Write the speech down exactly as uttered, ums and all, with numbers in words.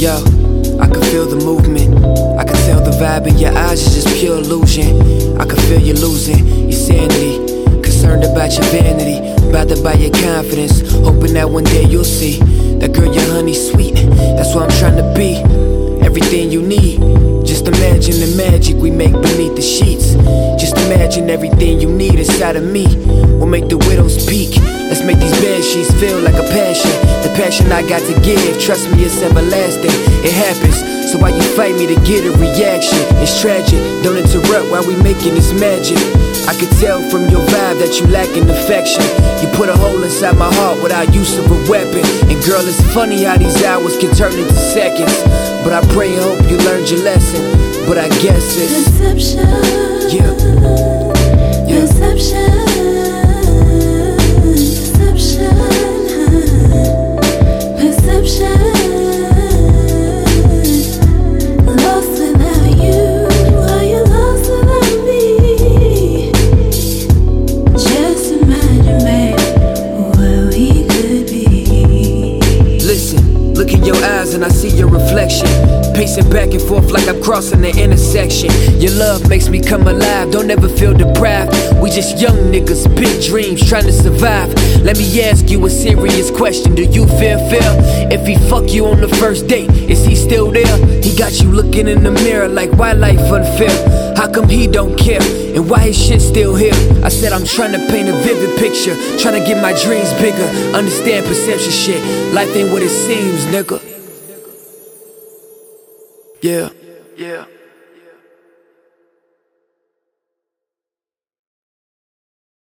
Yo, I can feel the movement. I can tell the vibe in your eyes is just pure illusion. I can feel you losing your sanity, concerned about your vanity, bothered by your confidence, hoping that one day you'll see that girl, your honey sweet. That's what I'm trying to be. Everything you need. Just imagine the magic we make beneath the sheets. Just imagine everything you need inside of me. We'll make the widows peak. Let's make these bed sheets feel like a passion. The passion I got to give, trust me, it's everlasting. It happens, so why you fight me to get a reaction? It's tragic, don't interrupt while we making this magic. I can tell from your vibe that you lacking affection. You put a hole inside my heart without use of a weapon. And girl, it's funny how these hours can turn into seconds. But I pray and hope you learned your lesson. But I guess it's Perception. Yeah, yeah. Perception. Perception. Perception. Lost without you. Are you lost without me? Just imagine, babe, where we could be. Listen, look in your eyes and I see your reflection. Pacing back and forth like I'm crossing the intersection. Your love makes me come alive, don't ever feel deprived. We just young niggas, big dreams, trying to survive. Let me ask you a serious question. Do you feel fear? If he fuck you on the first date, is he still there? He got you looking in the mirror like, why life unfair? How come he don't care? And why his shit still here? I said I'm trying to paint a vivid picture, trying to get my dreams bigger. Understand perception shit, life ain't what it seems, nigga. Yeah, yeah.